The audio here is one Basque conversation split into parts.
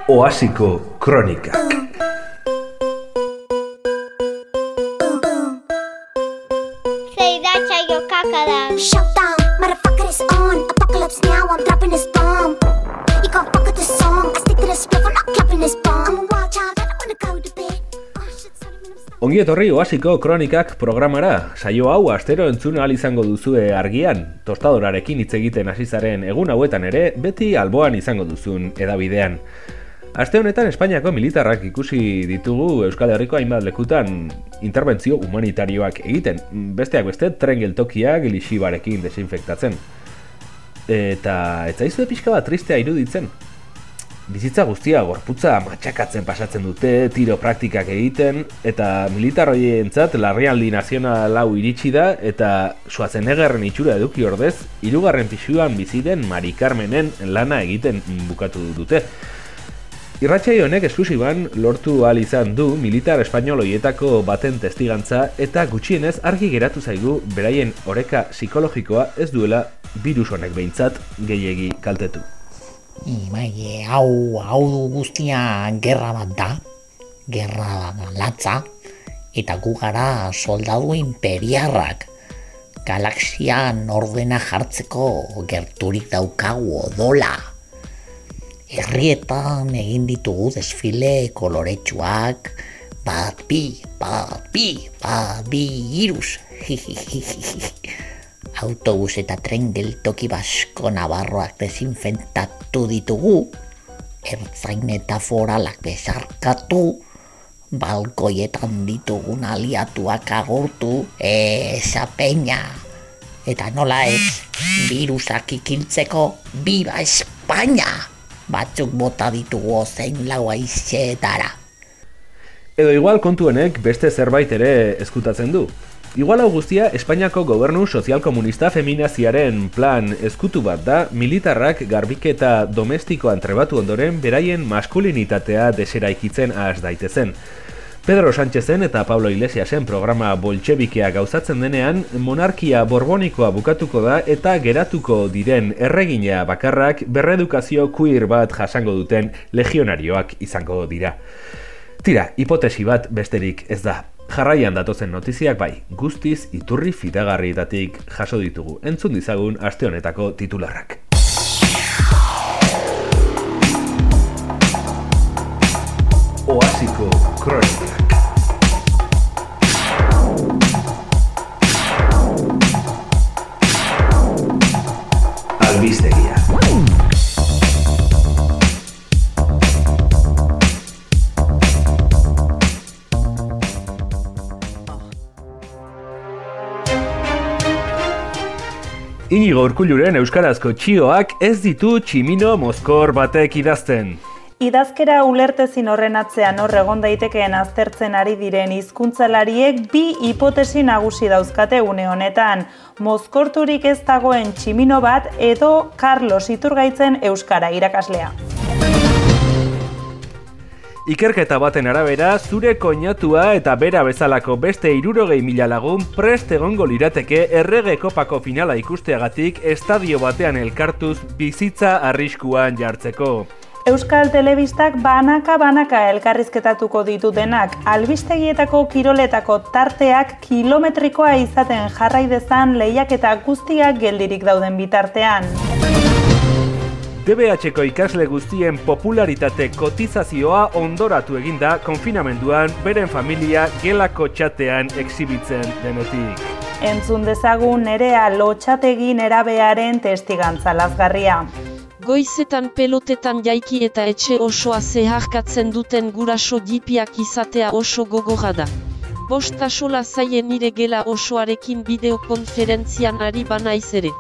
Oasiko Kronikak. Showdown, motherfucker is on. Apocalypse now, I'm dropping this bomb. You gon' fuck with this song. I stick to this spliff, I'm not clapping this bomb. I'm a wild child, I don't wanna go to bed. Oh shit, sorry, man, I'm stuck. Ongi etorri Oasiko Kronikak programara. Saio hau astero entzun ahal izango duzue argian. Tostadorarekin hitz egiten hasi zaren egun hauetan ere, beti alboan izango duzun hedabidean. Aste honetan Espainiako militarrak ikusi ditugu Euskal Herriko hainbat lekutan interbentzio humanitarioak egiten. Besteak beste, tren geltokiak lixibarekin desinfektatzen. Eta ez zaizue pixka bat tristea iruditzen. Bizitza guztia gorputza matxakatzen pasatzen dute, tiro praktikak egiten, eta militar horientzat larrialdi nazional hau iritsi da, eta Schwarzeneggerren itxura eduki ordez, 3. pisuan bizi den Mari Carmenen lana egiten bukatu dute. Irratsaio honek esklusiban lortu ahal izan du militar espainol horietako baten testigantza eta gutxienez argi geratu zaigu beraien oreka psikologikoa ez duela virus honek behintzat gehiegi kaltetu. Bai, hau guztia gerra bat da, gerra latza, eta gu gara soldadu imperiarrak. Galaxian ordena jartzeko gerturik daukagu odola. Herrietan egin ditugu desfile koloretsuak, bat bi, iruz. Autobus eta tren geltoki basko nabarroak desinfektatu ditugu, ertzain eta foralak besarkatu, balkoietan ditugun aliatuak agurtu, esa peña. Eta nola ez, virusak ikiltzeko, Viva España! Batzuk bota ditugu ozein lau aizeetara. Edo igual kontuenek beste zerbait ere ezkutatzen du. Igual hau guztia Espainiako gobernu sozial-komunista feminaziaren plan ezkutu bat da militarrak garbiketa domestikoan trebatu ondoren beraien maskulinitatea deseraikitzen ahaz daitezen. Pedro Sánchezen eta Pablo Iglesiasen programa boltxebikea gauzatzen denean, monarkia borbonikoa bukatuko da eta geratuko diren erregina bakarrak berredukazio queer bat jasango duten legionarioak izango dira. Tira, hipotesi bat besterik ez da. Jarraian datozen notiziak bai, guztiz iturri fidagarrietatik jaso ditugu. Entzun dizagun aste honetako titularrak. Oasiko Kronikak. Albistegia. Inigo Urkulluren euskarazko txioak ez ditu tximino mozkor batek idazten. Idazkera ulertezin horren atzean hor egon daitekeen aztertzen ari diren hizkuntzalariek bi hipotesi nagusi dauzkate une honetan. Mozkorturik ez dagoen tximino bat edo Carlos Iturgaitzen euskara irakaslea. Ikerketa baten arabera, zure koinatua eta bera bezalako beste 60.000 lagun prest egongo lirateke errege kopako finala ikusteagatik estadio batean elkartuz bizitza arriskuan jartzeko. Euskal Telebistak banaka elkarrizketatuko ditutenak, albistegietako kiroletako tarteak kilometrikoa izaten jarrai dezan lehiaketa guztiak geldirik dauden bitartean. DBH-ko ikasle guztien popularitate kotizazioa ondoratu eginda konfinamenduan beren familia gelako txatean exhibitzen denetik. Entzun dezagun Nerea Lotxategi nerabearen testigantza lazgarria. Goizetan pelotetan jaiki eta etxe osoa zeharkatzen duten guraso jipiak izatea oso gogorra da. 5 axola zaie nire gela osoarekin bideokonferentzian ari banaiz ere.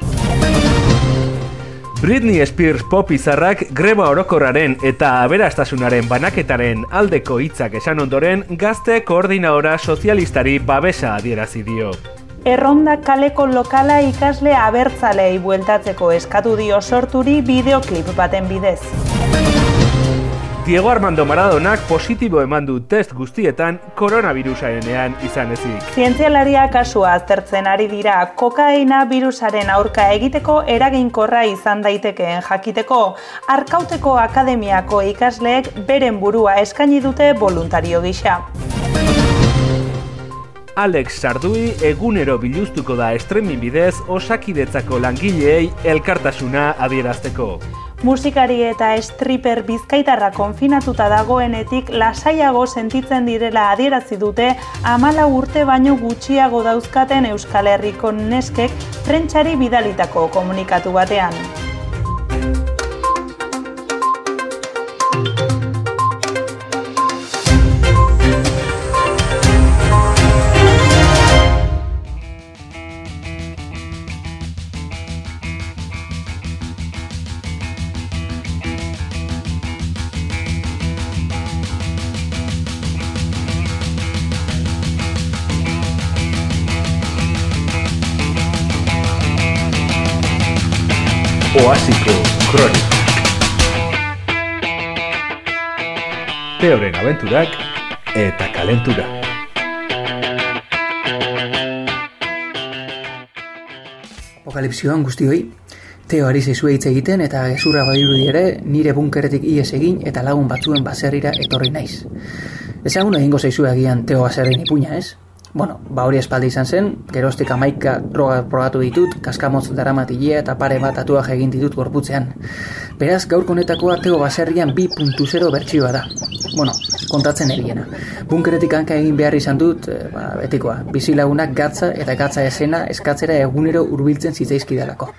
Britney Spears pop izarrak greba orokorraren eta aberastasunaren banaketaren aldeko hitzak esan ondoren gazte koordinadora sozialistari babesa adierazi dio. Erronda kaleko lokala ikasle abertzalei bueltatzeko eskatu dio sorturi bideoklip baten bidez. Diego Armando Maradonak positibo eman du test guztietan koronavirusarenean izan ezik. Zientzialariak kasua aztertzen ari dira, kokaina birusaren aurka egiteko eraginkorra izan daitekeen jakiteko. Arkauteko akademiako ikasleek beren burua eskaini dute voluntario gisa. Alex Sardui egunero biluztuko da streaming bidez Osakidetzako langileei elkartasuna adierazteko. Musikari eta stripper bizkaitarra konfinatuta dagoenetik lasaiago sentitzen direla adierazi dute 14 urte baino gutxiago dauzkaten Euskal Herriko neskek prentsari bidalitako komunikatu batean. Oasiko Kronika. Teoren abenturak eta kalentura. Apokalipsioan guztioi, Teo ari zaizue hitz egiten eta gezurra badirudi ere nire bunkeretik ihes egin eta lagun batzuen baserrira etorri naiz. Ezagun egingo zaizue agian Teo baserrin ipuina, ez? Bueno, hori espaldi izan zen, geroztik 11 droga probatu ditut, kaskamotz daramatilea eta pare bat tatuaje egin ditut gorputzean. Beraz, gaurko honetakoa Teo baserrian 2.0 bertsioa da. Bueno, kontatzen egiena. Bunkeretik hanka egin behar izan dut, betikoa, bizilagunak gatza eta gatza esena eskatzera egunero hurbiltzen zitzaizkidalako.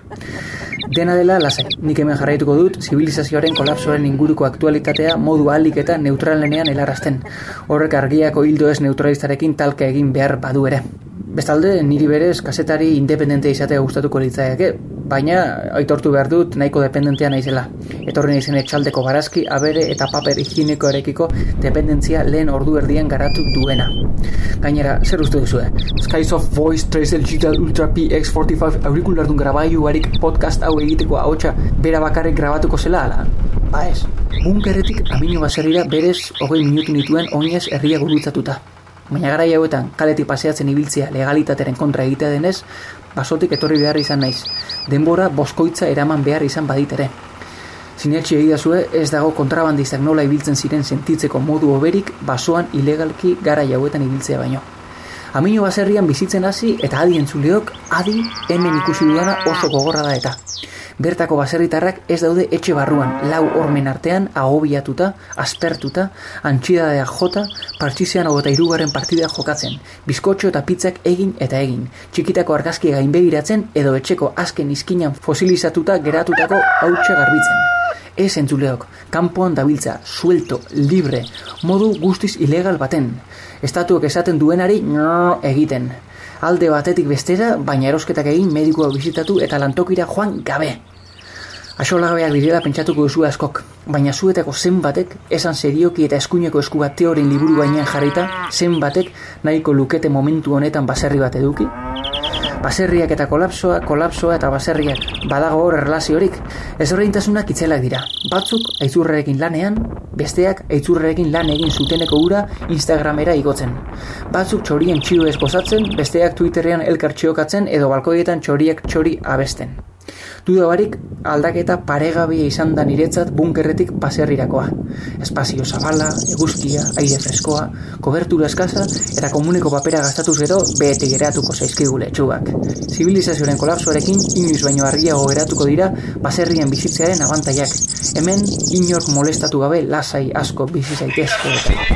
Dena dela, lasai, nik hemen jarraituko dut, zibilizazioaren kolapsoaren inguruko aktualitatea modu ahalik eta neutralenean helarazten. Horrek argiako hildo ez neutralistarekin talka egin behar badu ere. Bestalde, niri berez kazetari independente izatea gustatuko litzaiake, baina aitortu behar dut nahiko dependentea naizela. Etorri naizen etxaldeko barazki, abere eta paper higienikoarekiko dependentzia lehen ordu erdian garatu duena. Gainera, zer uste duzue? Skysoft Voice Tracer Digital Ultra PX45 aurikulardun grabailu barik podcast hau egiteko ahotsa bera bakarrik grabatuko zela ala? Ba ez, bunkerretik amino baserrira berez 20 minutu nituen oinez herria gurutzatuta. Baina garai hauetan kaletik paseatzen ibiltzea legalitateren kontra egitea denez, basotik etorri behar izan naiz. Denbora boskoitza eraman behar izan baditere. Sinetxi egidazue ez dago kontrabandistak nola ibiltzen ziren sentitzeko modu oberik basoan ilegalki garai hauetan ibiltzea baino. Amino baserrian bizitzen hasi eta adi entzuleok adi hemen ikusi dudana oso gogorra da eta. Bertako baserritarrak ez daude etxe barruan, lau hormen artean, ahobiatuta, aspertuta, antxidadea jota, partxizean 23. partida jokatzen, bizkotxo eta pizzak egin eta egin, txikitako argazkia gainbegiratzen edo etxeko azken izkinan fosilizatuta geratutako hautsa garbitzen. Ez entzuleok, kanpoan dabiltza, suelto, libre, modu guztiz ilegal baten. Estatuak esaten duenari egiten. Alde batetik bestera, baina erosketak egin medikoa bizitatu eta lantokira joan gabe. Axolagabeak direla pentsatuko duzu askok, baina zuetako zenbatek esan serioki eta eskuineko esku bat Teoren liburu gainean jarrita, zenbatek nahiko lukete momentu honetan baserri bat eduki? Baserriak eta kolapsoa eta baserriak, badago hor erlaziorik, ezberdintasunak itzelak dira. Batzuk aitzurrerekin lanean, besteak aitzurrerekin lan egin zuteneko ura Instagramera igotzen. Batzuk txorien txioez gozatzen, besteak Twitterrean elkar txiokatzen edo balkoietan txoriek txori abesten. Duda barik, aldaketa paregabea izan da niretzat bunkerretik baserrirakoa. Espazio zabala, eguzkia, aire freskoa, kobertura eskasa eta komuneko papera gastatuz gero bete geratuko zaizkigu letxuak. Zibilizazioaren kolapsoarekin inoiz baino argiago geratuko dira baserrien bizitzearen abantaiak. Hemen inork molestatu gabe lasai asko bizi zaitezke.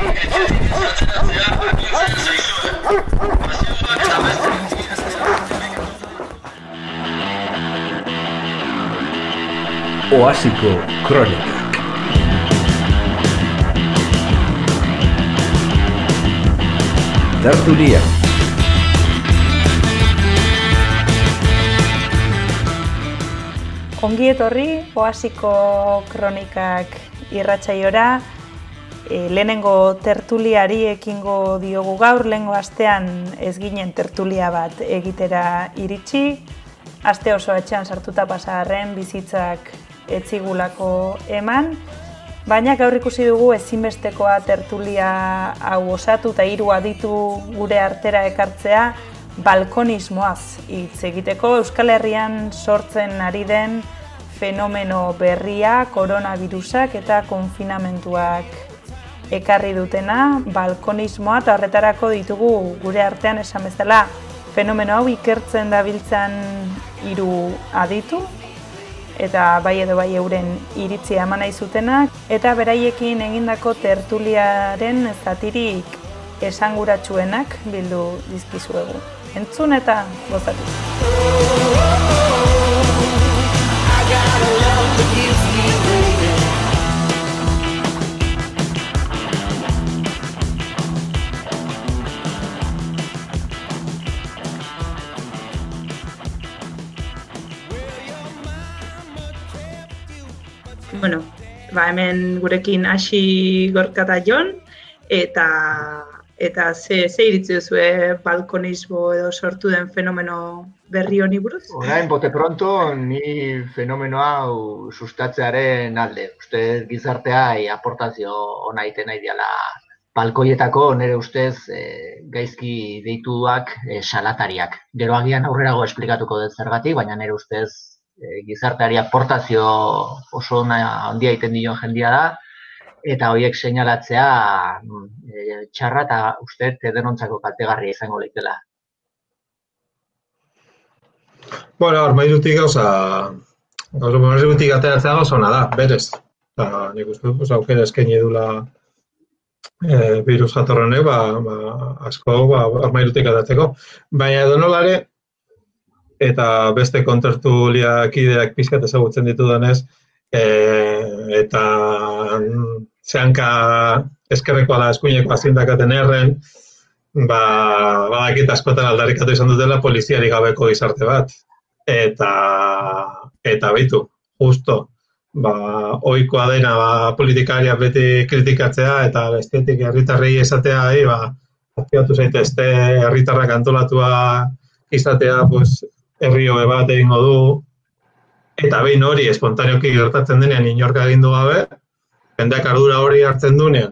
Oasiko Kronika. Tertulia. Ongi etorri Oasiko Kronikak irratsaiora. Lehenengo tertuliari ekingo diogu gaur, lehengo astean ez ginen tertulia bat egitera iritsi. Aste oso etxean sartuta pasarren bizitzak etzigulako eman, Baina gaur ikusi dugu ezinbestekoa tertulia hau osatu eta 3 aditu gure artera ekartzea balkonismoaz hitz egiteko Euskal Herrian sortzen ari den fenomeno berria, koronavirusak eta konfinamentuak ekarri dutena, balkonismoa, eta horretarako ditugu gure artean esan bezala fenomeno hau ikertzen dabiltzan 3 aditu, eta bai edo bai euren iritzia eman nahi zutenak, eta beraiekin egindako tertuliaren zatirik esanguratsuenak bildu dizkizuegu. Entzun eta gozatu. Bueno, hemen gurekin hasi Gorka eta Jon, eta ze iritzi duzue balkonismo edo sortu den fenomeno berri honi buruz? Orain, bote pronto, ni fenomeno hau sustatzearen alde. Uste gizartea aportazio ona egiten nahi diala balkoietako, nire ustez gaizki deituak salatariak. Gero agian aurrerago esplikatuko dut zergatik, baina nire ustez gizarteari aportazio oso handia egiten dion jendia da, eta horiek seinalatzea txarra eta uste denontzako kaltegarria izango leikela. Bueno, armairutik armairutik ateratzea gauza ona da, berez. Nik uste dut, aukera eskaini dula virus jatorrenek, asko armairutik ateratzeko. Baina edonolare, eta beste kontertuliak ideak pizkat ezagutzen ditudanez, eta zehanka eskerrekoa da eskuinekoa zindakaten erren, badakit askotan aldarrikatu izan dutela poliziarik gabeko gizarte bat. Eta beitu, justo, ohikoa dena politikariak beti kritikatzea eta bestetik herritarrei esatea, aktiatu zaitezte herritarrak antolatua izatea, herri hobe bat egingo du, eta behin hori espontaneoki gertatzen denean inork agindu gabe, jendeak ardura hori hartzen duenean,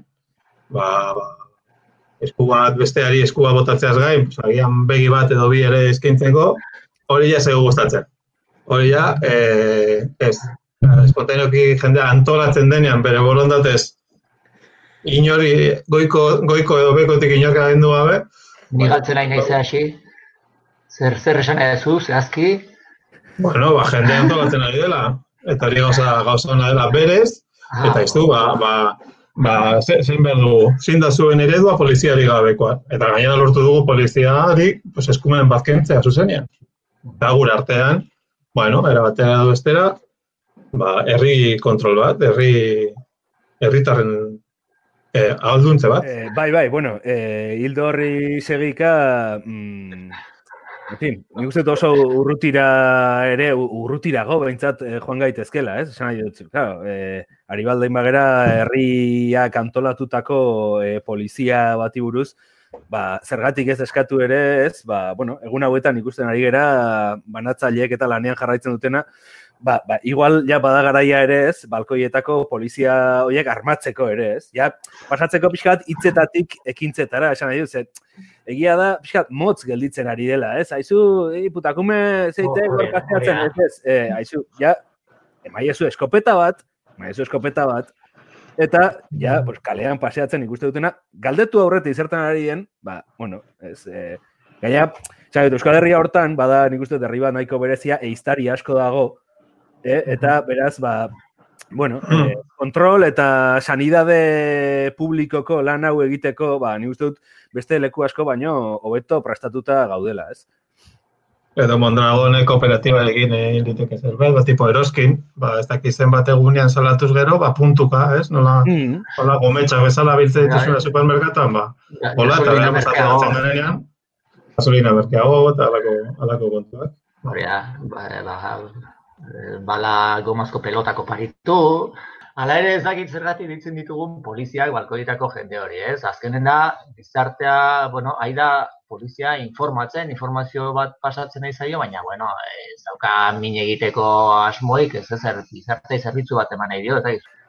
esku bat besteari eskua botatzeaz gain, agian begi bat edo bi ere eskaintzeko, hori ja zego gustatzen. Hori ja, ez. Espontaneoki jendea antolatzen denean, bere borondatez, inori goiko edo bekotik inork agindu gabe. Ni galtzen nahi nahi hasi, zer esan edazu, zehazki? Bueno, jendea antolatzen ari dela, eta hori gauza ona dela berez, eta iztu, zein behar dugu, zein da zuen eredua poliziari gabekoa. Eta gainera lortu dugu poliziari eskumen bat kentzea zuzenean. Eta gure artean, erabatera edo bestera, herri kontrol bat, herritarren ahalduntze bat. Bai, bueno, hildo horri segika, en fin, nik uste oso urrutirago behintzat joan gaitezkela, ez? Esan nahi dut, claro, ari baldein bagera herriak antolatutako polizia bati buruz, zergatik ez eskatu ere, ez? Egun hauetan ikusten ari gera, banatzaileek eta lanean jarraitzen dutena, igual ja bada garaia ere, ez? Balkoietako polizia horiek armatzeko ere, ez? Ja, pasatzeko pixkat hitzetatik ekintzetara, esan nahi dut, egia da, pixkat, motz gelditzen ari dela, ez? Aizu, putakume zeite gorkazteatzen, ez? Aizu, ja, emaiezu eskopeta bat, eta, ja, kalean paseatzen ikuste dutena, galdetu aurretik zertan ari den, gaina, Euskal Herria hortan, bada nik uste herri bat nahiko berezia, eiztari asko dago, eta beraz, kontrol eta sanidade publikoko lan hau egiteko, nik uste dut beste leku asko baino hobeto prestatuta gaudela, ez? Edo Mondragone kooperatibarekin liteke zerbait, tipo eroskin, ez dakizen bat egunean salatuz gero, puntuka, ez? Nola gometxak bezala biltzen dituzuna supermerkatan, hola, eta bera pasatzen garenean, gasolina merkeago eta alako kontuak. Hori da, bala gomazko pelotako paritu, hala ere ez dakit zergatik ditzen ditugun poliziak balkoietako jende hori, ez? Azkenen da, gizartea, ari da polizia informazio bat pasatzen nahi zaio, baina, ez dauka min egiteko asmoik, ez gizartei zerbitzu bat eman nahi dio, eta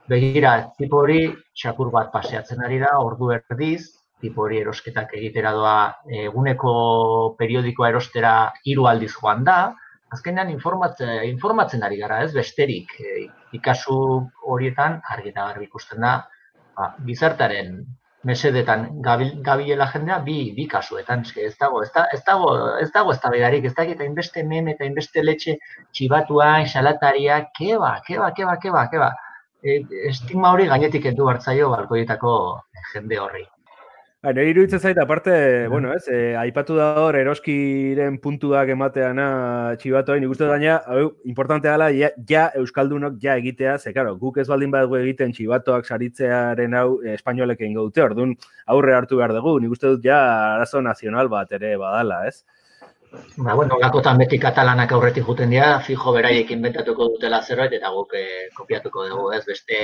Begira, tipo hori txakur bat paseatzen ari da, ordu erdiz, tipo hori erosketak egitera doa eguneko periodikoa erostera 3 aldiz joan da, azkenean informatzen ari gara, ez besterik. Ikasu horietan argi eta garbi ikusten da, gizartaren mesedetan gabilela jendea bi kasuetan, ez dago eztabaidarik, ez dakit hainbeste meme eta hainbeste letxe txibatuak, salatariak, keba. Estigma hori gainetik kendu hartzaio balkoietako jende horri. Nire iruditzen zait, aparte, aipatu da hor eroskiren puntuak emateana txibatoa, nik uste gaina, importantea dela, ja euskaldunok ja egitea, ze, karo, guk ez baldin badugu egiten txibatoak saritzearen hau espainolek egingo dute, orduan aurre hartu behar dugu, nik uste dut ja arazo nazional bat ere badala, ez? Gakotan beti katalanak aurretik juten dira, fijo beraiek inventatuko dutela zerbait, eta guk kopiatuko dugu, ez beste,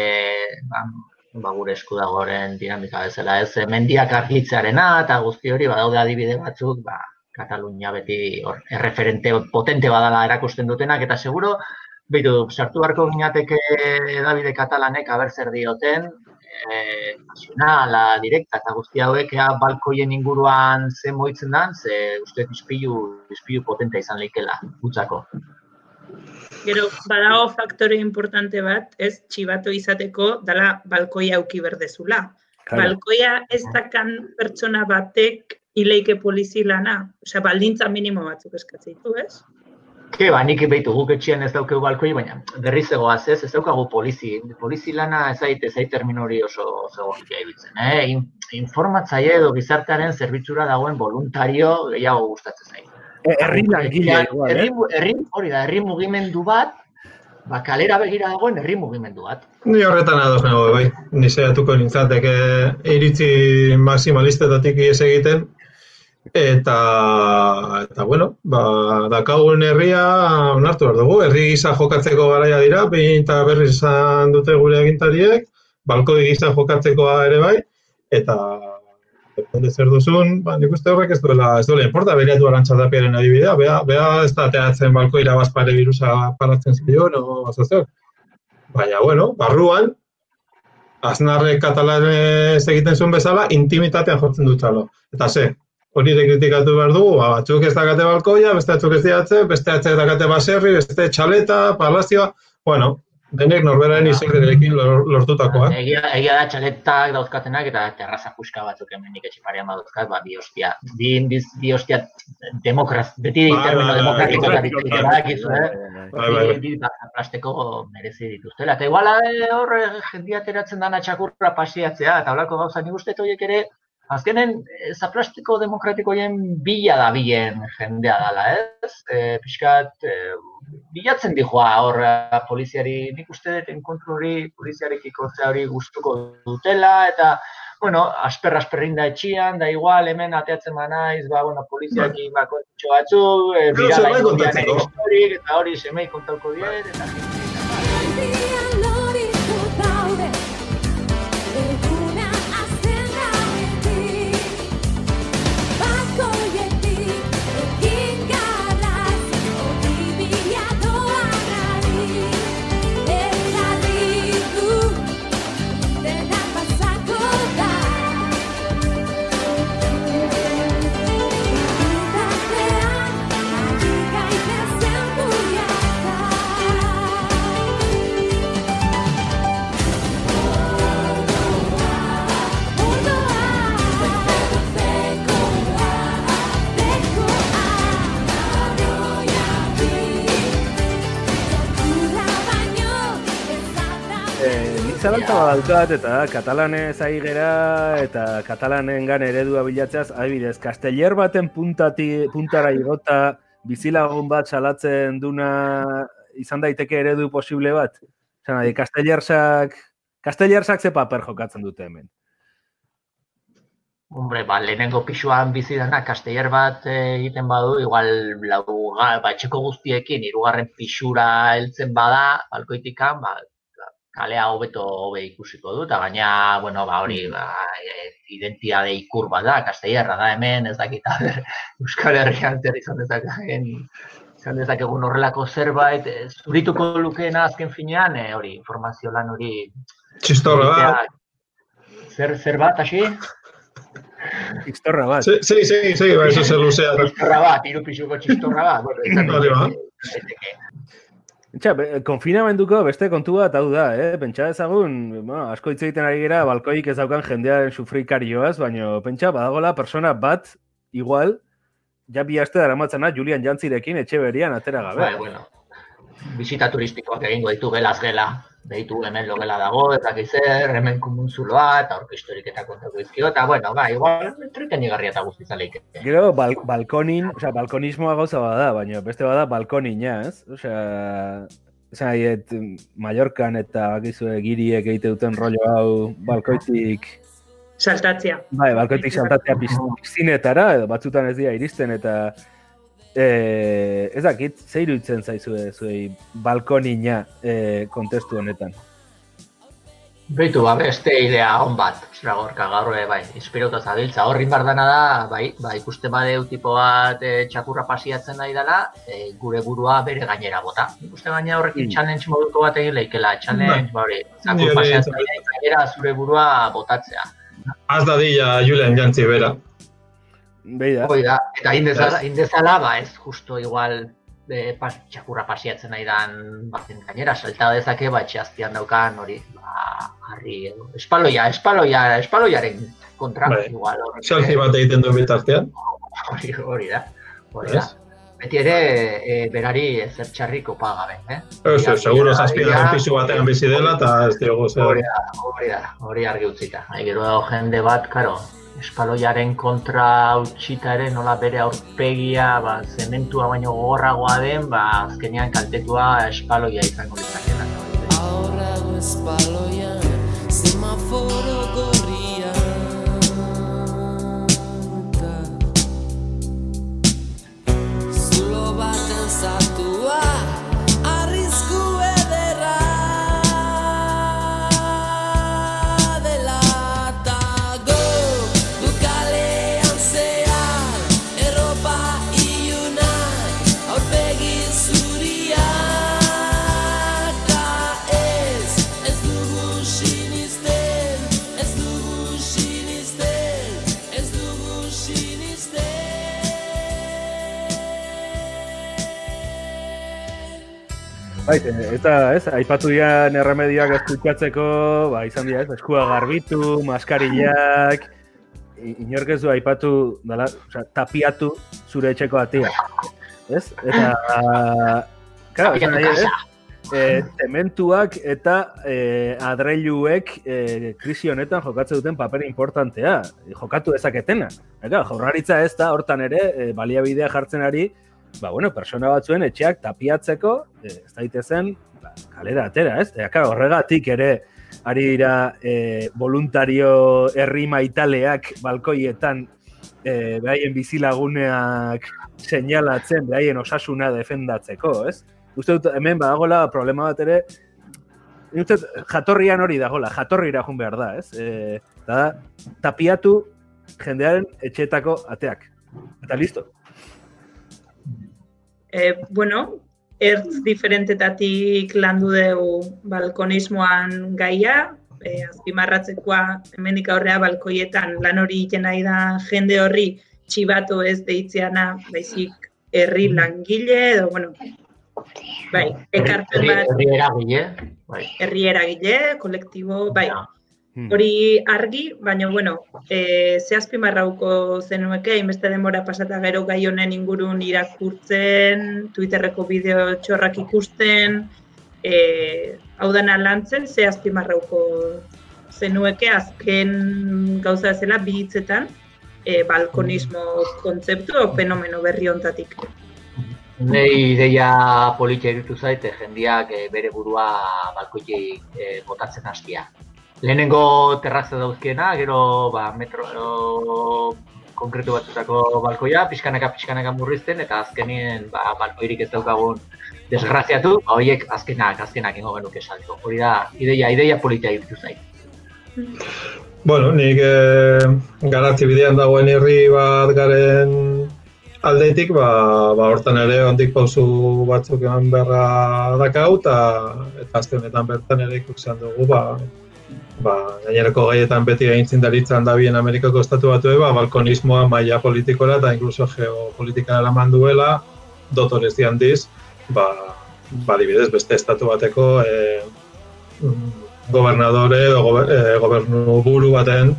gure esku dagoren dinamika bezala, ez mendiak argitzearena, eta guzti hori, badaude adibide batzuk, Katalunia beti erreferente potente badala erakusten dutenak, eta seguro, sartu beharko ginateke edabide katalanek aber zer dioten, nazionala, direkta, eta guzti hauek balkoien inguruan ze moitzen dan, ze uste izpilu potente izan leikela, gutzako. Gero, badago faktore importante bat, ez txibato izateko, dala balkoia auki berdezula. Balkoia ez dakan pertsona batek ileike polizilana, osea, baldintza minimo batzuk eskatzeitu, ez? Nik behitu guk etxean ez daukegu balkoi, baina berriz egoaz ez daukagu polizilana ez termino hori oso zegoekia ibiltzen. Informatzaile edo gizartearen zerbitzura dagoen voluntario gehiago gustatzen zaio. Herri langile igual, herri mugimendu bat, kalera begira dagoen herri mugimendu bat. Ni horretan ados nago, bai. Ni saiatuko nintzateke iritzi maximalistetatik ihes egiten, eta dakagun herria onartu behar dugu. Herri gisa jokatzeko garaia dira, behin eta berriz izan dute gure agintariek, balkoi gisa jokatzekoa ere bai, eta depende zer duzun, nik uste horrek ez duela importa, bereatu Arantxa Tapiaren adibidea, bea ez da teatzen balkoira bazpare virusa paratzen zion, baina, barruan, Aznarrek katalanez egiten zuen bezala, intimitatean jotzen dutxalo. Eta hori ere kritikatu behar dugu, batzuk ez dakate balkoia, beste batzuk ez diatzen, beste batzuk dakate baserri, beste txaleta, palazioa, denek norberaren izenekin lortutakoa. Egia da txaletak dauzkatenak eta terraza puska batzuk hemenik etxiparian badauzkat, bi hostia, beti termino demokratikoak badakizu, bi plasteko merezi dituztela. Eta igual hor jendia ateratzen dana txakurra pasiatzea, eta holako gauza nik uste horiek ere, azkenen zaplastiko demokratikoien bila da bilen jendea dala, ez? Piskat, bilatzen dijoa hor poliziari, nik uste dut enkontru hori poliziarekiko hori gustuko dutela, eta, asperrin da etxian, da igual, hemen ateatzen manaiz, poliziakin kontxo batzuk, birala ingotian historik, eta hori semei kontauko diet, eta Zalantza badaukat eta katalanez ari gera eta katalanengan eredua bilatzeaz, adibidez, Casteller baten puntara igota bizilagun bat salatzen duna izan daiteke eredu posible bat? Castellersak ze paper jokatzen dute hemen? Lehenengo pixuan bizi dana, Casteller bat egiten badu, igual etxeko guztiekin, 3. pixura heltzen bada, balkoitikan, kalea hobe ikusiko du, eta gaina, hori identitate ikur bat da, Castellerra da hemen, ez dakit, Euskal Herrian zer izan dezakegun horrelako zerbait, zurituko lukeena azken finean, hori informazio lan hori Txistorra bat. Zer bat, hasi? Txistorra bat. Sí, ba, eso se luzea. Txistorra bat, 3 pisuko txistorra bat. Bueno, konfinamenduko beste kontu bat hau da, Pentsa ezagun, asko hitz egiten ari gara, balkoik ez daukan jendearen sufrikarioaz, baina pentsa badagola persona bat, igual, ja 2 aste daramatzana Julian Jantzirekin etxe berian atera gabe. Bai, bueno. Bisita turistikoak egingo ditu gelaz gela. Behitu hemen logela dago, eta gizer, hemen komunzuloa, eta orko historiketa kontatu izkio, eta bueno, igual, entretenigarria eta guztizaleik. Gero, balkonismoa gauza bada, baina beste bada balkonina, ez? Esan haiet, Mallorcan eta bakizue giriek egite duten rollo hau balkoitik... Saltatzea. Bai, balkoitik saltatzea piszinetara, edo batzutan ez dira iristen, eta... ez dakit, ze iruditzen zaizue zuei balkonina kontestu honetan? Beitu, beste idea hon bat, Gorka, gaur, bai, inspirauta zabiltza. Horrin bardana da, bai, ikusten badeu tipo bat txakurra pasiatzen nahi dela, gure burua bere gainera bota. Ikusten gaina horrekin challenge moduko bat egin lehikela, challenge, txakur pasiatzen nahi gainera zure burua botatzea. Az dadila Julian Jantzi bera. Beida. Oida, eta indezala, ez justo igual txakurra pasiatzen nahi dan bazen gainera, salta dezake, etxeaztian daukan hori, harri edo. Espaloiaren kontra, igual. Selfie bat egiten du bitartean. Hori da. Beti ere, berari zer txarriko pagabe, Seguro zazpidan pisu batean bizi dela, eta ez diogu zer. Hori argi utzita. Gero jende bat, karo, espaloiaren kontra utxita ere nola bere aurpegia, zementua baino gogorragoa den, azkenean kaltetua espaloia izango ditzakena. Aurrago espaloian, semaforo gorrian, zulo baten zatua, arrisku ederra. Eta aipatu dian erremedioak eskutsatzeko, izan dira eskua garbitu, maskarillak, inork ez du aipatu, tapiatu zure etxeko atia, ez? Eta, claro, esan nahi, zementuak eta adreiluek krisi honetan jokatzen duten paper importantea, jokatu dezaketena. Jaurlaritza ez da, hortan ere, baliabidea jartzen ari, persona batzuen etxeak tapiatzeko, ez daitezen, kalera atera, ez? Horregatik ere, ari dira voluntario herri maitaleak balkoietan behaien bizilaguneak seinalatzen, behaien osasuna defendatzeko, ez? Uste dut, hemen badagola problema bat ere, jatorrian hori dagoela, jatorrira jun behar da, ez? Eta tapiatu jendearen etxeetako ateak. Eta listo. Ertz diferentetatik landu dugu balkonismoan gaia, azpimarratzekoa hemendik aurrea balkoietan lan hori egiten nahi da jende horri txibatu ez deitzeana, baizik herri langile edo, ekarpen bat. Herri eragile, kolektibo, hori argi, baina, ze azpimarrauko zenueke, hainbeste denbora pasata gero gai honen ingurun irakurtzen, Twitterreko bideo txorrak ikusten, hau dana lantzen, ze azpimarrauko zenueke, azken gauza zela, 2 hitzetan, balkonismo kontzeptu o fenomeno berri hontatik. Nei ideia politia irutu zaite, jendeak bere burua balkoitik botatzen hastia. Lehenengo terraza dauzkiena, gero metro konkretu batzutako balkoia, pixkanaka murrizten, eta azkenien balkoirik ez daukagun desgraziatu, horiek azkenak ingo genuke salto. Hori da, ideia politia irutu zait. Nik garatzi bidean dagoen herri bat garen aldetik, hortan ere ondik pausu batzuk eman beharra dakau, eta azte honetan bertan ere ikusten dugu, gainerako gaietan beti aintzindaritzan dabien Amerikako estatu batue, balkonismoa maila politikora eta inkluso geopolitika eraman duela, dotorez handiz, adibidez beste estatu bateko gobernadore edo gobernu buru baten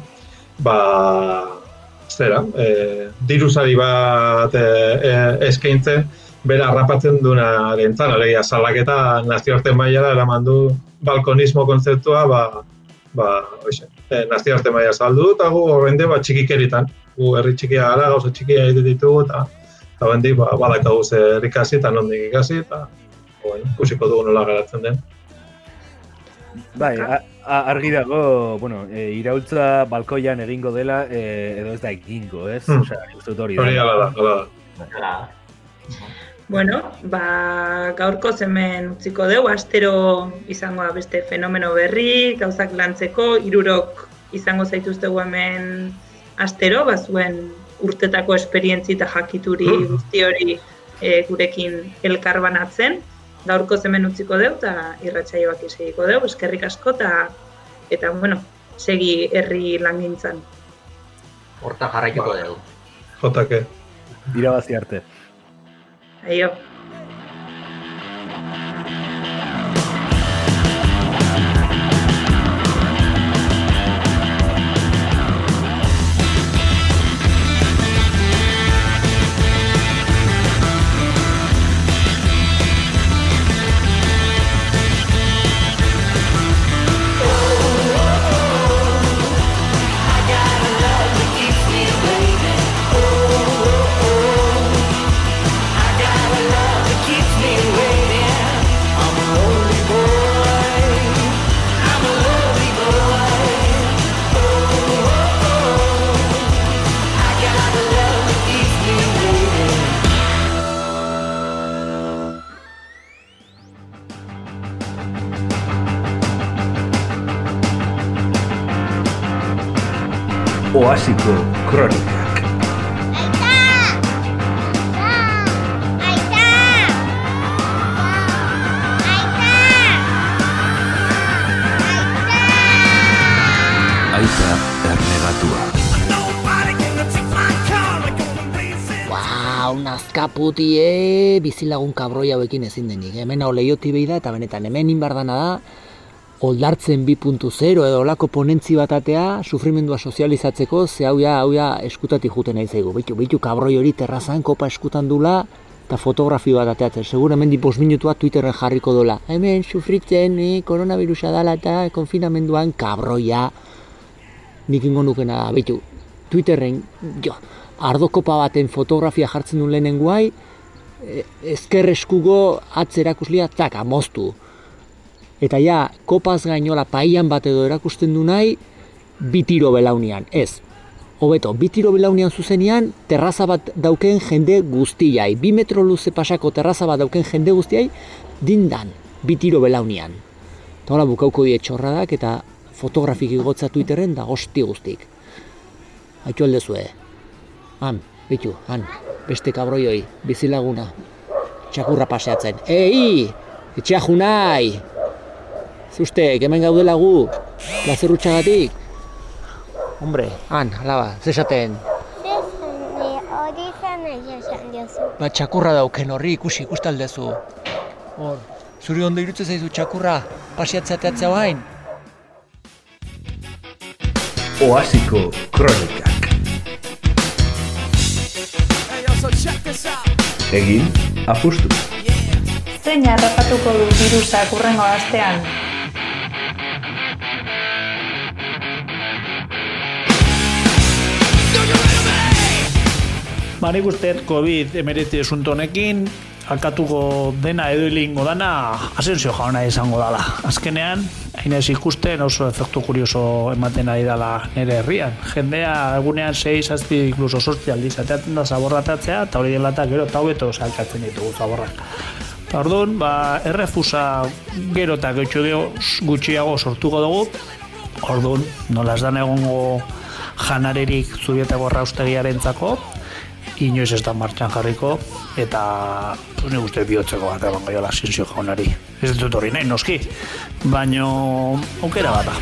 dirusari bat eskaintzen bera harrapatzen duenarentzat, alegia salaketa nazioarte mailara eraman du balkonismo kontzeptua, nazioarte maila saldu eta gu horrende txikikeritan. Gu herri txikia gara, gauza txikia egiten ditugu eta bendik badakagu zer ikasi eta nondik ikasi eta ikusiko dugu nola garatzen den. Bai, argi dago, iraultza balkoian egingo dela edo ez da egingo, ez? Osea, uste dut hori da. Hori ala da. Bueno, gaurko hemen utziko dugu, astero izango beste fenomeno berri, gauzak lantzeko, 3 izango zaituztegu hemen astero, zuen urtetako esperientzi eta jakituri guzti hori gurekin elkarbanatzen. Gaurko hemen utziko dugu eta irratsaioak segiko dugu, eskerrik asko eta segi herri langintzan. Horta jarraituko dugu. Jotake. Irabazi arte. Aio. Oasiko kronikak. Aita ernegatua. Nazkaputie, bizilagun kabroi hauekin ezin denik. Hemen hau lehioti behi da eta benetan hemen inbardana da oldartzen 2.0 edo olako ponentzi batatea sufrimendua sozializatzeko, ze hau eskutatik juten nahi zaigu. Bitu kabroi hori terrazan kopa eskutan dula eta fotografio bat ateatzen. Segur hemen 5 minutua Twitterren jarriko dola. Hemen sufritzen, koronavirusa dala eta konfinamenduan kabroia. Nik ingo nukena da, bitu. Twitterren, ardokopa baten fotografia jartzen duen lehenengoai, ezker eskugo atzerakuslia taka, moztu. Eta kopaz gainola paian bat edo erakusten du nahi, 2 tiro belaunian, ez. Hobeto, 2 tiro belaunian zuzenean, terraza bat dauken jende guztiai. 2 metro luze pasako terraza bat dauken jende guztiai, dindan, 2 tiro belaunian. Eta hola bukauko die txorradak eta fotografik igotza Twitterren da guztik. Haitu aldezue. Han, bitu, beste kabroioi, bizilaguna. Txakurra paseatzen. Etxeaju nahi! Zustek, hemen gaudela gu, plazerrutxagatik. Hombre, alaba, zesaten. Hori zen esan diozu. Txakurra dauken horri ikustaldezu. Hor, zuri ondo irutzen zaizu txakurra, paseatzeatea bain. Oasiko kronikak. Egin, apustu. Zein harrapatuko du birusak hurrengo astean? Nik uste COVID-19 esunto honekin alkatuko dena edo hilingo dana Asensio jauna izango dala. Azkenean, hain ez ikusten oso efektu kurioso ematen ari dala nire herrian. Jendea egunean 6, incluso 8 aldiz ateatzen da zaborratatzea, eta hori dela eta gero eta hobeto salkatzen ditugu zaborrak. Eta orduan, errefusa gero eta gutxiago sortuko dugu. Orduan, nolaz dan egongo janarerik Zubietako Erraustegiarentzako, inoiz ez da martxan jarriko, eta nik uste bihotzeko bat emango jola Asensio jaunari. Ez dut hori nahi noski, baino aukera bat da.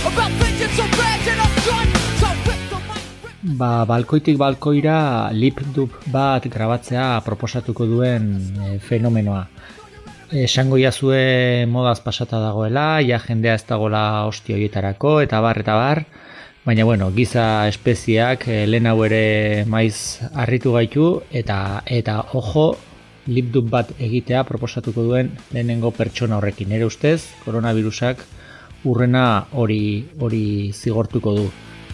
Balkoitik balkoira lip-dub bat grabatzea proposatuko duen fenomenoa. Esango jazue modaz pasata dagoela, ja jendea ez dagoela hosti horietarako, eta bar, baina bueno, giza espeziak lehen hau ere maiz harritu gaitu, eta ojo, lip-dub bat egitea proposatuko duen lehenengo pertsona horrekin. Nere ustez, koronavirusak urrena hori zigortuko du.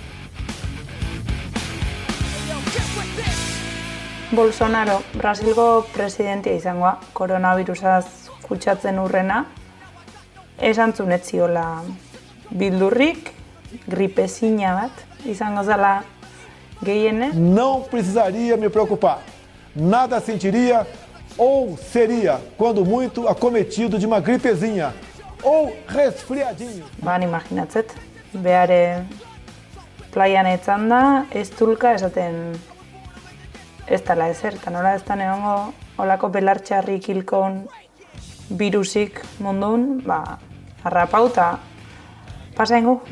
Bolsonaro, Brasilgo presidentia izangoa, koronavirusaz kutsatzen urrena, esantzun ez ziola bildurrik, gripezina bat, izango zala gehienez. Não precisaria me preocupar. Nada sentiria ou seria, quando muito, acometido de uma gripezinha ou resfriadinho. Ban imaginatzet, behare playan etzan da, ez tulka esaten ez dala ezer, eta nola ez da neongo olako belartxarrik hilkon virusik mundun, harrapauta pasaingu.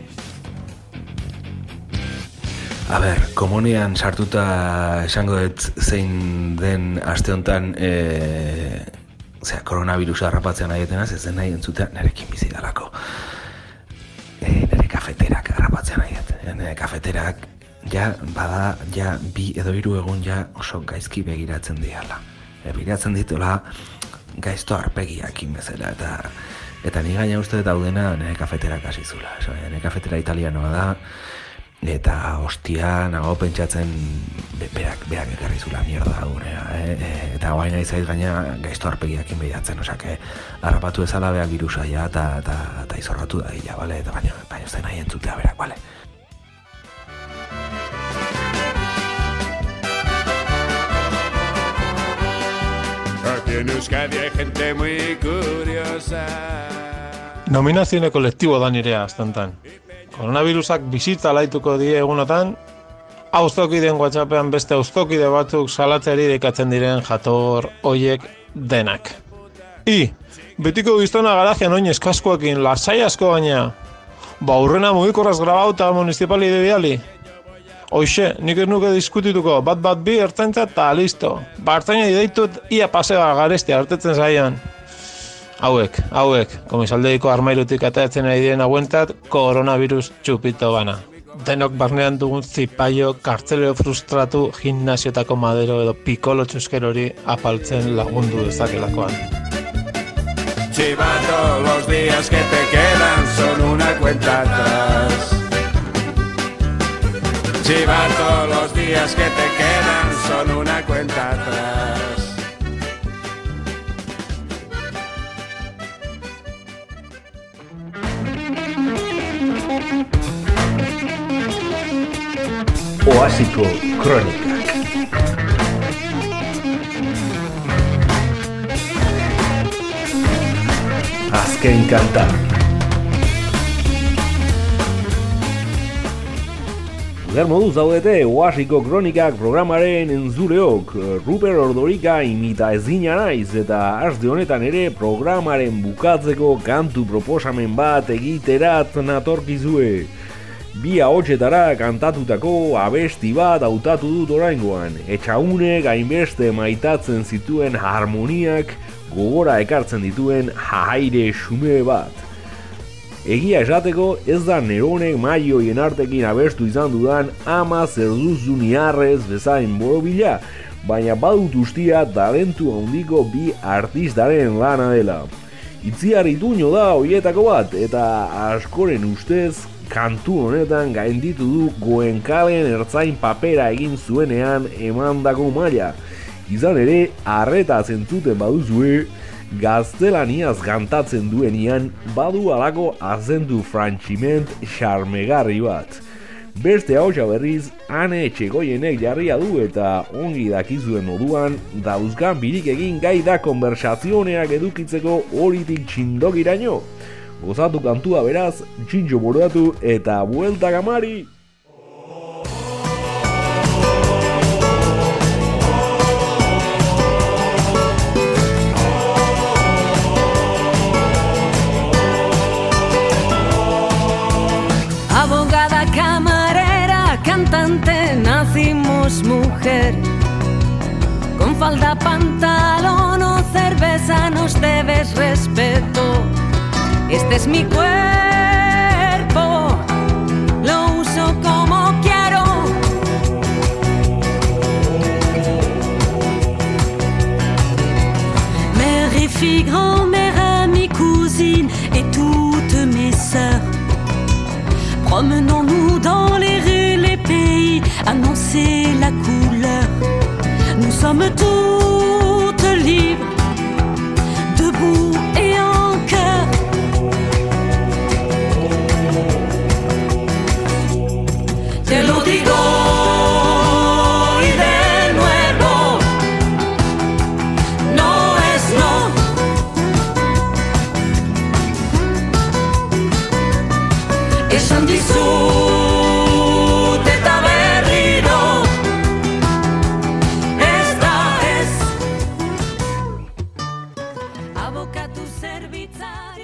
A ber, komunian sartuta esango dut zein den aste honetan koronavirusa harrapatzen nahietena, ez den nahi entzutea nerekin bizi dalako. Nere kafeterak harrapatzen nahiet. Nere kafeterak ja 2 edo 3 egun ja oso gaizki begiratzen diala. Begiratzen dituela gaizto arpegiakin bezala eta ni gaina uste daudena nere kafeterak hasi zula. Nere kafetera italianoa da eta hostia nago pentsatzen berak ekarri zula mierda gunea, eta guain nahi zaiz gaina gaizto arpegiakin begiratzen, osake harrapatu ezala beak virusa ja eta izorratu da gila, bale? Eta baina ez da nahi entzutea berak, bale? Aquí en Euskadi hay gente muy curiosa. Nominazione kolektibo da nirea astantan. Koronavirusak bizitza laituko die egunotan, auzokideen WhatsAppean beste auzokide batzuk salatzeari dekatzen diren jator hoiek denak. Betiko giztona garajean oin eskaskoekin, lasai asko baina. Urrena mugikorraz grabauta municipalide biali. Hoxe, nik ez nuke diskutituko, bat bi ertzaintza eta listo. Ertzaina ideitut ia pasea garestia hartetzen zaian. Hauek, komisaldeiko armairutik atatzen ari diren hauentzat koronavirus txupito bana. Denok barnean dugun zipaio, kartzelero frustratu, gimnasiotako madero edo pikolo txuskerori apaltzen lagundu dezakelakoan. Chivato, los días que te quedan son una cuenta atrás. Chivato, los días que te quedan son una cuenta atrás. Oasiko Kronikak. Azken kanta. Zer moduz zaudete Oasiko Kronikak programaren entzuleok. Ruper Ordorika imita ezina naiz eta aste honetan ere programaren bukatzeko kantu proposamen bat egiterat natorkizue. 2 ahotsetara kantatutako abesti bat hautatu dut oraingoan. Etxaunek hainbeste maitatzen zituen harmoniak gogora ekartzen dituen jahaire xume bat. Egia esateko ez da Neronek Maioien artekin abestu izan dudan ama zerduzu niarrez bezain borobila, baina badut ustia talentu handiko 2 artistaren lana dela. Itziar Ituño da hoietako bat eta askoren ustez kantu honetan gainditu du Goenkalen ertzain papera egin zuenean emandako maila. Izan ere, arreta zentzuten baduzue, gaztelaniaz kantatzen duenian badu alako azentu frantximent xarmegarri bat. Beste ahotsa berriz, Ane Etxegoienek jarria du eta ongi dakizuen moduan, dauzkan birik egin gai da konversazioneak edukitzeko horitik txindokiraino. Gozatu kantua beraz, txintxo bordatu eta buelta gamari! cantante nacimos mujer. Con falda, pantalón o cerveza nos debes respeto. Este es mi cuerpo, lo uso como quiero. Mère et fille, grand-mère, amie, cousine et toutes mes sœurs. Promenons-nous dans les rues, les pays, annoncer la couleur. Nous sommes toutes libres, debout et en cœur. Te lo digo y de nuevo, no es no. Esan dizut eta berriro, ez da ez. Abokatu zerbitzari